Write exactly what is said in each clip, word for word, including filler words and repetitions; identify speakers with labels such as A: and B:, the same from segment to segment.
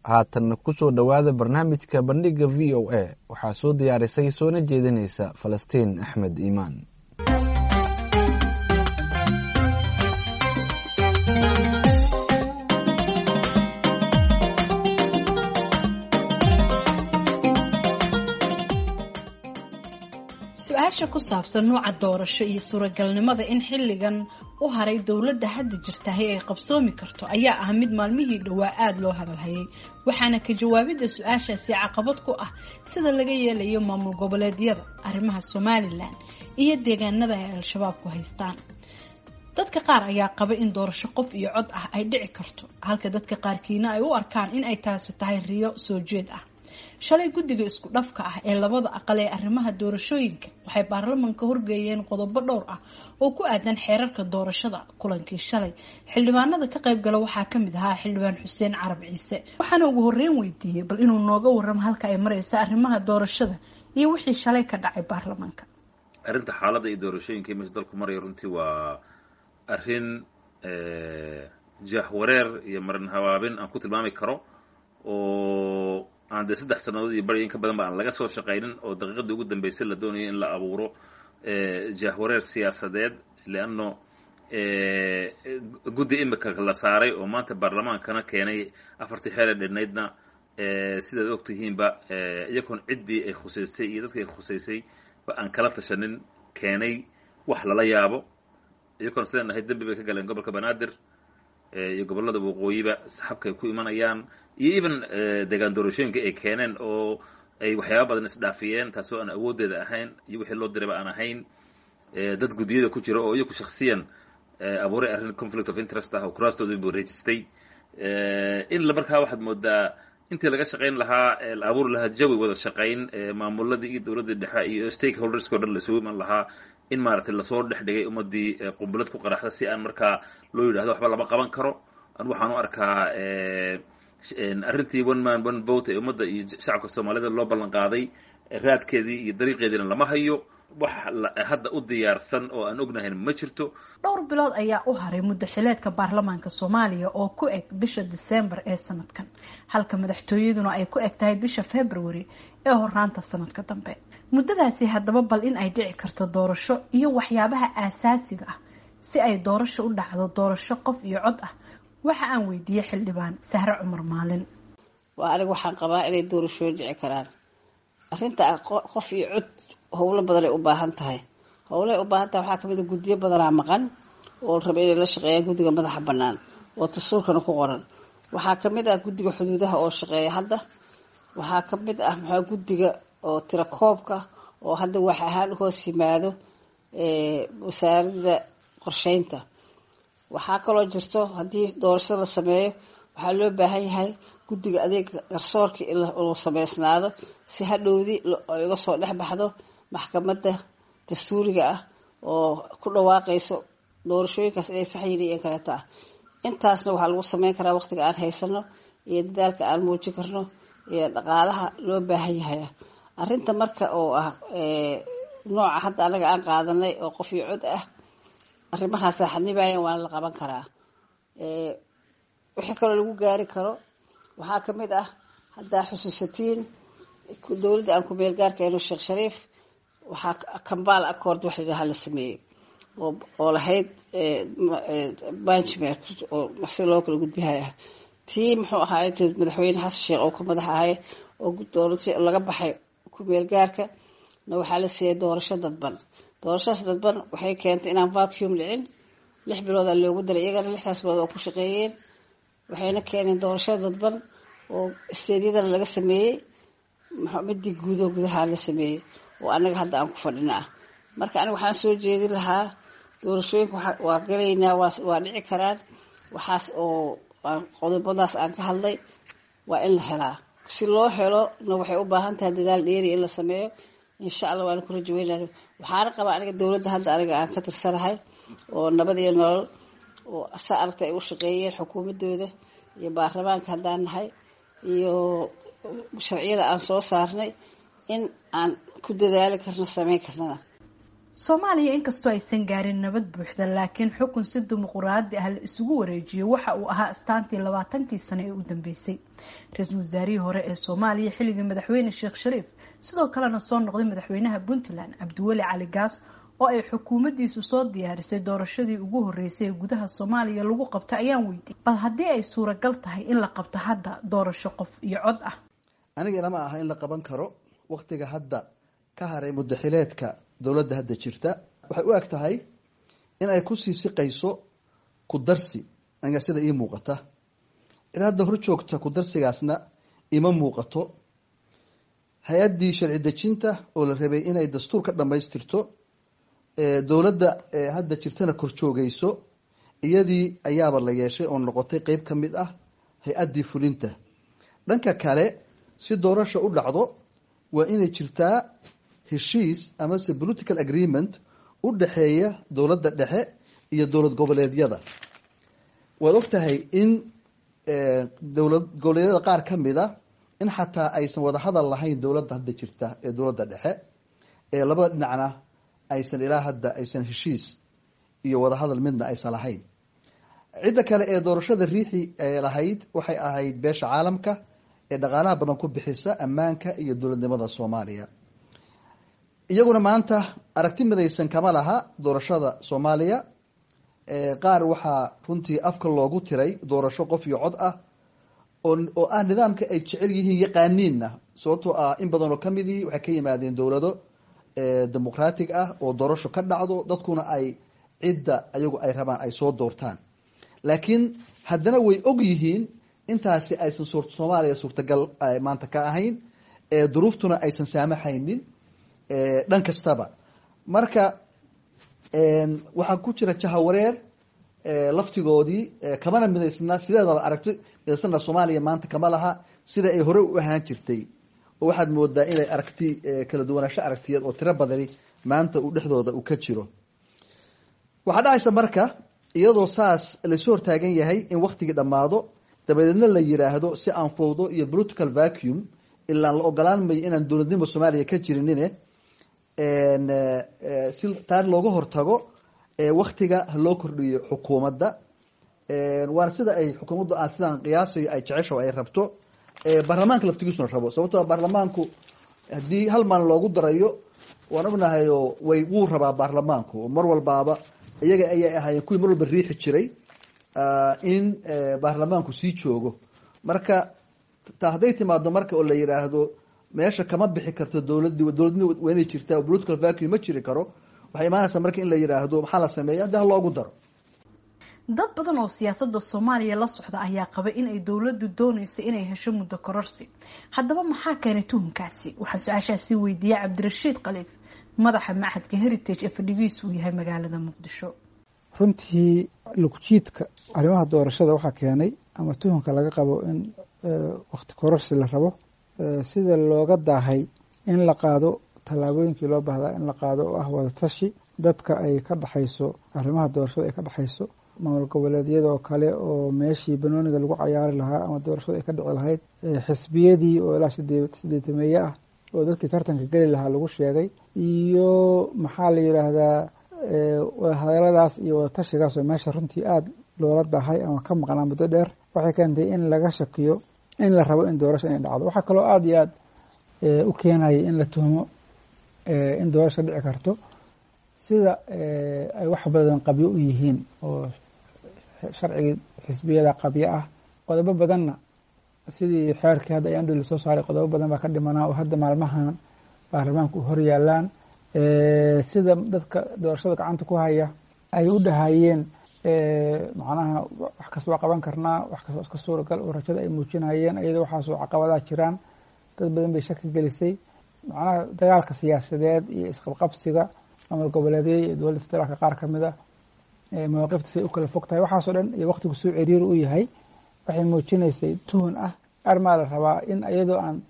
A: haatanna ku soo dhowaada barnaamijka bandhiga v o a waxaa soo diyaarisay soona jeedinaysa falastiin axmed iimaan.
B: su-aasha ku saabsan nooca doorasho iyo suuragalnimada in xilligan u haray dowladda hadda jirtahay ay qabsoomi karto ayaa ah mid maalmihii dhowaa aada loo hadalhayay, waxaana ka jawaabidda su-aashaasi caqabad ku ah sida laga yeelayo maamul goboleedyada, arrimaha somalilan iyo deegaanada ay al-shabaab ku haystaan. dadka qaar ayaa qaba in doorasho qof iyo cod ah ay dhici karto, halka dadka qaarkiina ay u arkaan in ay taasi tahay riyo soo jeed ah. shalay guddiga isku dhafka ah ee labada aqal ee arrimaha doorashooyinka waxay baarlamanka horgeeyeen qodobo dhowr ah oo ku aadan xeerarka doorashada. kulankii shalay xildhibaanada ka qayb gala waxaa ka mid ahaa xildhibaan xuseen carab ciise, waxaana ugu horreyn weydiiyey bal inuu nooga warramo halka ay maraysa arrimaha doorashada iyo wixii shalay ka dhacay baarlamanka.
C: arrinta xaaladda iyo doorashooyinka meesha dalku maraya runtii waa arrin jahwareer iyo marin habaabin aan ku tilmaami karo oo aan dee saddex sannadood iyo bari in ka badan ba aan laga soo shaqaynin, oo daqiiqadii ugu dambeysay la doonayo in la abuuro jahwareer siyaasadeed. leanno guddi imika la saaray oo maanta baarlamaankana keenay afartii xeer ee dhernaydna sidaad og tihiinba iyagoon ciddii ay khusaysay iyo dadkii ay khusaysay ba aan kala tashanin keenay wax lala yaabo. iyagoon sidaan nahay dembi bay ka galeen gobolka banaadir iyo gobollada waqooyiba saxabkaay ku imanayaan, iyo even deegaan doorashooyinka ay keeneen oo ay waxyaaba badan isdhaafiyeen taasoo aan awooddeeda ahayn iyo wixii loo dirayba aan ahayn. dad guddiyada ku jira oo iyaku shaksiyan abuuray arrin conflict of interest ah oo kuraastooda wareejistay. in la markaa waxaad moodaa intii laga shaqayn lahaa la abuuri lahaa jawi wada shaqayn maamuladii iyo dowladda dhexe iyo stakeholderska o dhan lasoo iman lahaa in maaragtay lasoo dhex dhigay ummadii qumbalad ku qaraxda si aan markaa loo yidhahdo waxba lama qaban karo. anu waxaan u arkaa arrintii one man one vote ee ummadda iyo shacabka soomaalida loo ballan qaaday raadkeedii iyo dariiqeediina lama hayo, wax hadda u diyaarsan oo aan ognahayn ma jirto.
B: dhowr bilood ayaa u haray muddo xileedka baarlamaanka soomaaliya oo ku eg bisha December ee sanadkan, halka madaxtooyaduna ay ku eg tahay bisha February ee horaanta sanadka dambe. muddadaasi haddaba bal in ay dhici karto doorasho iyo waxyaabaha aasaasiga ah si ay doorasho u dhacdo, doorasho qof iyo cod ah, waxa aan weydiiyey xildhibaan Sahre Cumar Maalin.
D: waa aniga waxaan qabaa inay doorashooyin dhici karaan. arrinta qof iyo cod howlo badan ay u baahan tahay howlay u baahan tahay waxaa kamid ah guddiyo badanaa maqan oo raba inay la shaqeeyaan guddiga madaxa bannaan oo dastuurkana ku qoran. waxaa kamid ah guddiga xuduudaha oo shaqeeya hadda. waxaa kamid ah maxaa guddiga oo tira koobka oo hadda wax ahaan hoos yimaado wasaaradda qorsheynta. waxaa kaloo jirto haddii doorashada la sameeyo waxaa loo baahan yahay guddiga adeega garsoorka in uu sameysnaado si hadhowdii ay uga soo dhex baxdo maxkamadda dastuuriga ah oo ku dhawaaqayso doorashooyinkaas inay sax yihiin iyo kaleeta ah. intaasna waxaa lagu sameyn karaa waqtiga aan haysano iyo dadaalka aan muujin karno iyo dhaqaalaha loo baahan yahay. arrinta marka oo ah nooca hadda anaga aan qaadanay oo qof iyo cod ah, arrimahaas xanibaayaan waa la qaban karaa. wixii kaloo lagu gaari karo waxaa kamid ah haddaa xusuusatiin dowladda aan ku meel gaarka inuu Sheekh Shariif waxaa Kampala Accord wax la sameeyay oo oo lahayd benchmark oo maxsi loo kala gudbiyay tii muxuu ahaa madaxweyne Xasan Sheekh oo ku madax ahay oo doorasho laga baxay ku meel gaarka na waxaa la siiyay doorasho dadban. doorashadaas dadban waxay keentay inaan vacuum dhicin, lix bilood ayaa loogu daray iyagana lixdaas bilood oo ku shaqeeyeen waxayna keeneen doorasho dadban oo isteediyada laga sameeyay midii guud oo gudaha la sameeyay oo anaga hadda aan ku fadhinaa. marka aniga waxaan soo jeedin lahaa doorashooyinka waa galeynaa waa dhici karaan. waxaas oo qodobadaas aan ka hadlay waa in la helaa. si loo helo na waxay u baahan tahay dadaal dheeri in la sameeyo. insha Allah waan ku rajaynayaa. waxaan qabaa aniga dowladda hadda aniga aan ka tirsanahay oo nabad iyo nolol oo asa aragtay ay u shaqeeyeen xukuumadooda iyo baarlamaanka haddaan nahay iyo sharciyada aan soo saarnay in aan ku dadaali karno sameyn karnaa.
B: soomaaliya inkastoo aysan gaarin nabad buuxda laakiin xukun si dimuquraadi ah la isugu wareejiyay waxa uu ahaa astaantii labaatankii sano ee u dambeysay. ra-iisul wasaarihii hore ee soomaaliya xilligii madaxweyne sheekh shariif sidoo kalena soo noqday madaxweynaha puntland cabdiweli cali gaas oo ay xukuumaddiisu soo diyaarisay doorashadii ugu horreysay ee gudaha soomaaliya lagu qabto ayaan weydiiyey bal haddii ay suuragal tahay in la qabto hadda doorasho qof iyo cod ah.
E: aniga ilama aha in la qaban karo waktiga hadda ka haray mudaxileedka dowladda hadda jirta. waxay u eg tahay in ay kusii siqayso ku darsi aniga sida ii muuqata. cid hadda hor joogta ku darsigaasna ima muuqato. hay-addii sharci dejinta oo la rabay inay dastuur ka dhammaystirto dowladda hadda jirtana kor joogayso iyadii ayaaba la yeeshay oo noqotay qeyb ka mid ah hay-addii fulinta. dhanka kale si doorasho u dhacdo waa inay jirtaa heshiis amase political agreement u dhexeeya dowladda dhexe iyo dowlad goboleedyada. waad og tahay in dowlad goboleedyada qaar ka mid a in xataa aysan wada hadal lahayn dowladda hadda jirta ee dowladda dhexe ee labada dhinacna aysan ilaa hadda aysan heshiis iyo wada hadal midna aysan lahayn. cidda kale ee doorashada riixi lahayd waxay ahayd beesha caalamka ee dhaqaalaha badan ku bixisa ammaanka iyo dowladnimada soomaaliya. iyaguna maanta aragti midaysan kama laha doorashada soomaaliya. qaar waxaa runtii afka loogu tiray doorasho qof iyo cod ah oo ah nidaamka ay jecel yihiin yaqaaniinna sababtoo ah in badan oo kamidii waxay ka yimaadeen dowlado dimuqraatig ah oo doorasho ka dhacdo dadkuna ay cidda ayagu ay rabaan ay soo doortaan. laakiin haddana way og yihiin intaasi aysan soomaaliya suurtagal maanta ka ahayn duruuftuna aysan saamaxaynin dhan kastaba. marka waxaa ku jira jahawareer laftigoodii kamana midaysna sideedaba aragti midaysana soomaaliya maanta kama laha sida ay hore u ahaan jirtay oo waxaad moodaa inay aragti kala duwanaansho aragtiyeed oo tiro badani maanta uu dhexdooda uu ka jiro. waxaa dhacaysa marka iyadoo saas laysu hortaagan yahay in waktigii dhammaado dabadeedna la yiraahdo si aan fowdo iyo political vacuum ilaan la ogolaan mayo inaan dowladnimo soomaaliya ka jirinine si taa looga hortago waktiga loo kordhiyo xukuumadda. waana sida ay xukuumaddu aan sidaan qiyaasayo ay jecesho ay rabto baarlamaanka laftigiisuna rabo sababtoo baarlamaanku haddii hal maalin loogu darayo waan ognahay oo way wuu rabaa baarlamaanku mar walbaaba iyaga ayay ahaayeen kuwii mar walba riixi jiray in baarlamaanku sii joogo. marka taa hadday timaado marka oo la yidhaahdo meesha kama bixi karto dowladdi dowladni waa inay jirtaa political vacuum ma jiri karo waxay imaanaysaa marka in la yidhaahdo maxaa la sameeya haddi ha loogu daro.
B: dad badan oo siyaasadda soomaaliya la socda ayaa qaba in ay dowladdu doonaysa inay hesho muddo kororsi. haddaba maxaa keenay tuhunkaasi? waxaa su-aashaasi weydiiyey cabdirashiid khaliif madaxa machadka heritage ee fadhigiisu uu yahay magaalada muqdisho.
F: runtii lugjiidka arrimaha doorashada waxaa keenay ama tuhunka laga qabo in wakti kororsi la rabo sida looga daahay in la qaado tallaabooyinkii loo baahdaa in la qaado oo ah wada tashi dadka ay ka dhexayso arrimaha doorashada ay ka dhexayso maamul goboleedyada oo kale oo meeshii banooniga lagu cayaari lahaa ama doorashada ay ka dhici lahayd xisbiyadii oo ilaa sideetameeye ah oo dadkii tartanka geli lahaa lagu sheegay iyo maxaa la yidhaahdaa hadaladaas iyo wada tashigaas oo meesha runtii aada loola daahay ama ka maqnaa muddo dheer waxay keentay in laga shakiyo in la rabo in doorasho inay dhacdo. waxaa kaloo aada iyo aada u keenayay in la tuhmo in doorasho dhici karto sida ay wax badan qabyo u yihiin oo sharcigii xisbiyada qabyo ah. qodobo badanna sidii xeerkii hadda ayaan dhuli soo saaray qodobo badan baa ka dhimanaa oo hadda maalmahan baarlamaanku u hor yaalaan. sida dadka doorashada gacanta ku haya ay u dhahayeen macnaha wax kasta waa qaban karnaa wax kasta iska suuragal oo rajada ay muujinayeen iyadoo waxaasoo caqabadaa jiraan dad badan bay shaki gelisay. macnaha dagaalka siyaasadeed iyo isqabqabsiga maamul goboleedyada iyo dowladda federaalka qaar ka mid a mawaaqifta say u kala fog tahay waxaasoo dhan iyo waktigu suu ciriiri u yahay waxay muujinaysay tuhun ah armaa la rabaa in iyadoo aan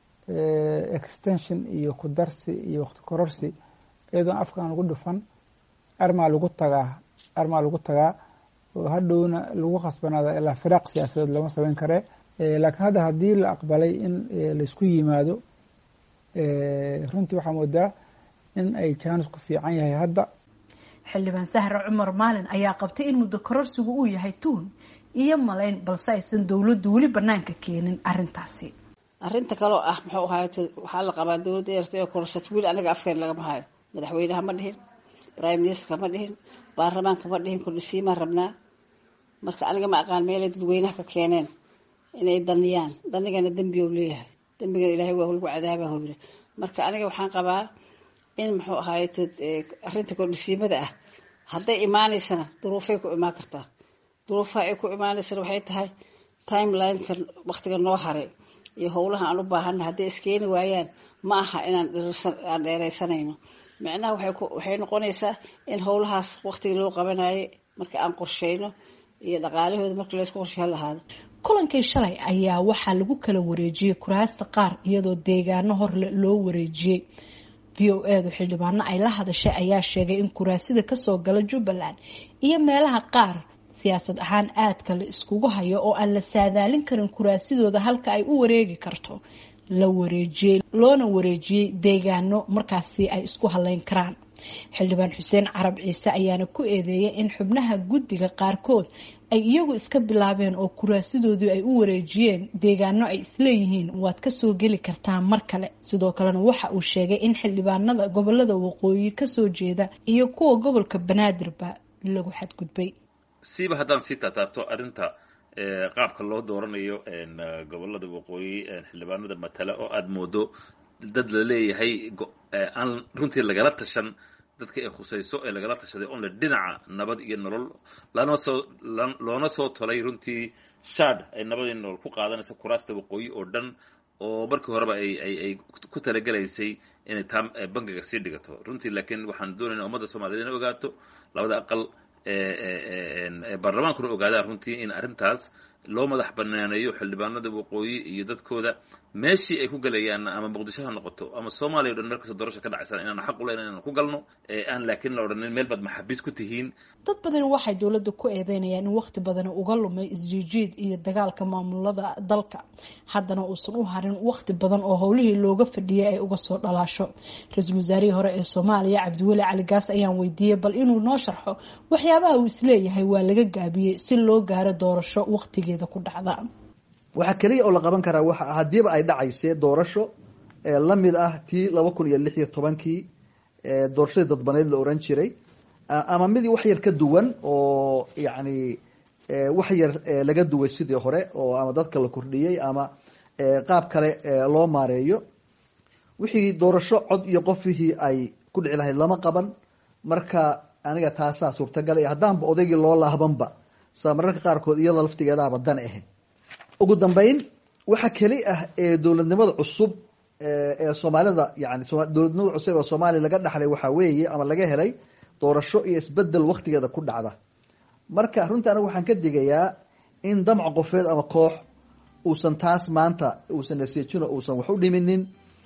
F: extension iyo ku darsi iyo wakti kororsi iyadoo aan afkaan lagu dhufan armaa lagu tagaa armaa lagu tagaa oo hadhowna lagu khasbanaada ilaa firaaq siyaasadeed lama samayn kare. laakiin hadda haddii la aqbalay in laysku yimaado runtii waxaa moodaa in ay jaanis ku fiican yahay hadda.
B: xildhibaan Sahra Cumar Maalin ayaa qabtay in muddo kororsigu uu yahay tuun iyo malayn balse aysan dawladdu weli banaanka keenin arrintaasi.
D: arrinta kale oo ah muxuu ahaay waxaa la qabaa dawladda eertay oo kororsat wiil anaga afkeen laga mahayo madaxweynaha ma dhihin prime minister ma dhihin baarlamaanka ma dhihin kordhisiima rabnaa marka aniga ma aqaan meelay dadweynaha ka keeneen inay daniyaan danigana dambi uu leeyahay dambiga ilaahay waa lagu cadaabaa hooyre marka aniga waxaan qabaa in muxuu ahaay arrinta kordhisiimada ah hadday imaanaysana duruufay ku imaan kartaa duruufaha ay ku imaanaysana waxay tahay timeline-ka waqtiga noo haray iyo howlaha aan u baahanahay hadday iskeeni waayaan ma aha inaan aan dheeraysanayno macnaha waxay ku waxay noqonaysaa in howlahaas waqtiga loo qabanayay marka aan qorsheyno iyo dhaqaalahooda marka la isku qorsheyn lahaado.
B: kulankii shalay ayaa waxaa lagu kala wareejiyay kuraasta qaar iyadoo deegaano hor loo wareejiyay. v o a du xildhibaano ay la hadashay ayaa sheegay in kuraasida kasoo gala Jubbaland iyo meelaha qaar siyaasad ahaan aadka la iskugu hayo oo aan la saadaalin karin kuraasidooda halka ay u wareegi karto la wareejiyay loona wareejiyay deegaano markaasi ay isku haleyn karaan. xildhibaan Xuseen Carab Ciise ayaana ku eedeeyay in xubnaha guddiga qaarkood ay iyagu iska bilaabeen oo kuraasidoodu ay u wareejiyeen deegaano ay isleeyihiin waad ka soo geli kartaa mar kale. sidoo kalena waxa uu sheegay in xildhibaanada gobolada waqooyi ka soo jeeda iyo kuwa gobolka Banaadirba lagu xadgudbay.
C: siiba haddaan sii taataabto arrinta qaabka loo dooranayo gobolada waqooyi xildhibaanada matala oo aad moodo dad la leeyahay aan runtii lagala tashan dadka ay khusayso ee lagala tashaday on dhinaca nabad iyo nolol lana soo loona soo tolay runtii shaad ay nabad iyo nolol ku qaadanayso kuraasta waqooyi oo dhan oo markii horeba ay ay ay ku talagalaysay inay taam bangiga sii dhigato runtii laakiin waxaan doonaynaa ummadda Soomaaliyeed inay ogaato labada aqal ee baarlamaankuna ogaadaan runtii in arrintaas loo madax banaaneeyo xildhibaanada waqooyi iyo dadkooda meeshii ay ku galayaan ama muqdisho ha noqoto ama Soomaaliya oo dhan markasta doorasho ka dhacaysan inaan xaq u leenahay inaan ku galno ee aan laakiin la odhanin meel bad maxabis ku tihiin.
B: dad badan waxay dawladda ku eedeynayaan in waqti badan uga lumay isjiijiid iyo dagaalka maamulada dalka haddana uusan u harin waqti badan oo howlihii looga fadhiyay ay uga soo dhalaasho. Ra'iisul Wasaarihii hore ee Soomaaliya Cabdiweli Cali Gaas ayaan weydiiyay bal inuu noo sharxo waxyaabaha uu isleeyahay waa laga gaabiyay si loo gaaro doorasho waqtigeeda ku dhacda.
E: waxa kaliya oo la qaban karaa waxa hadiiba ay dhacaysay doorasho ee la mid ah tii laba kun iyo lix iyo tobankii ee doorashada dadbaneed la oran jiray ama mid wax yar ka duwan oo yaani wax yar laga duway sidii hore oo ama dadka la kordhiyay ama qaab kale loo maareeyo wixii doorasho cod iyo qofihii ay ku dhici lahayd lama qaban marka aniga taasa suurtagal ah hadaan ba odaygii loo laabanba samarka qaarkood iyada laftigeeda badan ah. ugu dambeyn waxa kali ah ee dawladnimada cusub ee Soomaalida yaani dawladnimada cusub ee Soomaaliya laga dhaxlay waxa weeye ama laga helay doorasho iyo isbedel waqtigeeda ku dhacda marka runtii anigu waxaan ka digayaa in damc qofeed ama koox uusan taas maanta uusan nasiijino uusan wax u dhiminin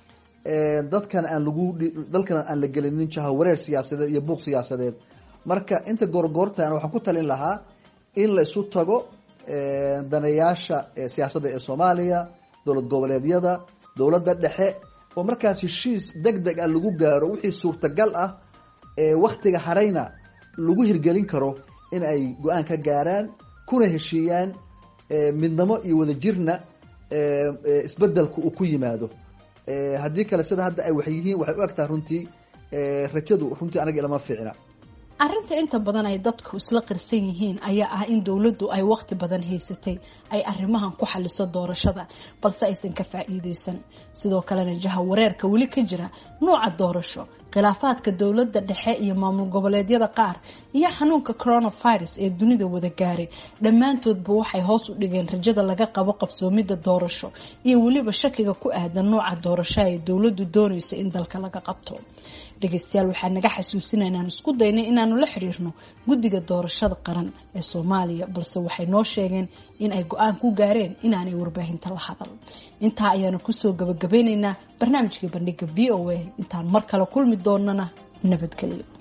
E: ee dadkan aan lagu dalkan aan la gelinin jaha wareer siyaasadeed iyo buuq siyaasadeed marka inta goorgoortaan waxaan ku talin lahaa in la isu tago danayaasha siyaasadda ee Soomaaliya dawlad goboleedyada dawladda dhexe oo markaas heshiis degdeg ah lagu gaaro wixii suurtagal ah ee waqtiga harayna lagu hirgelin karo in ay go'aan ka gaaraan kuna heshiiyaan midnimo iyo wadajirna isbedelku uu ku yimaado haddii kale sida hadda ay wax yihiin waxay u egtahay runtii rajadu runtii anaga ilama fiicna.
B: arrinta inta badan ay dadku isla qirsan yihiin ayaa ah in dawladdu ay waqti badan haysatay ay arrimahan ku xaliso doorashada balse aysan ka faa'iideysan. sidoo kalena jaha wareerka weli ka jira nooca doorasho khilaafaadka dawladda dhexe iyo maamul goboleedyada qaar iyo xanuunka coronavirus ee dunida wada gaaray dhammaantoodba waxay hoos u dhigeen rajada laga qabo qabsoomidda doorasho iyo weliba shakiga ku aadan nooca doorasho ee dawladdu doonayso in dalka laga qabto. dhageystayaal waxaan naga xasuusinaynaa inaan isku daynay inaanu la xiriirno guddiga doorashada qaran ee Soomaaliya balse waxay noo sheegeen in ay go'aan ku gaareen inaanay warbaahinta la hadal. intaa ayaanu ku soo gabagabeynaynaa barnaamijka bandhiga V O A intaan mar kale kulmi doonana nabadgelyo.